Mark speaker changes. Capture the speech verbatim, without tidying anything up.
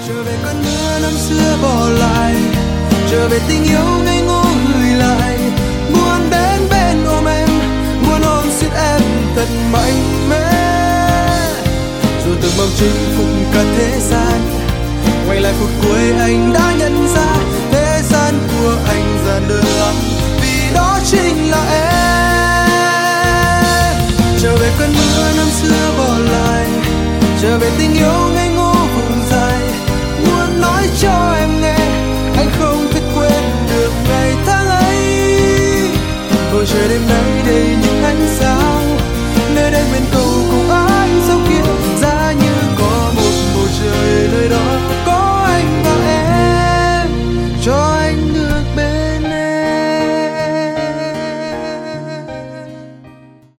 Speaker 1: trở về cơn mưa năm xưa bỏ lại, trở về tình yêu ngây ngô gửi lại. Muốn đến bên ôm em, muốn ôm siết em thật mạnh mẽ, dù từng mong chinh phục cả thế gian. Quay lại phút cuối anh đã nhận ra thế gian của anh giản đơn lắm, vì đó chính là em. Trở về cơn mưa năm xưa bỏ lại, trở về tình yêu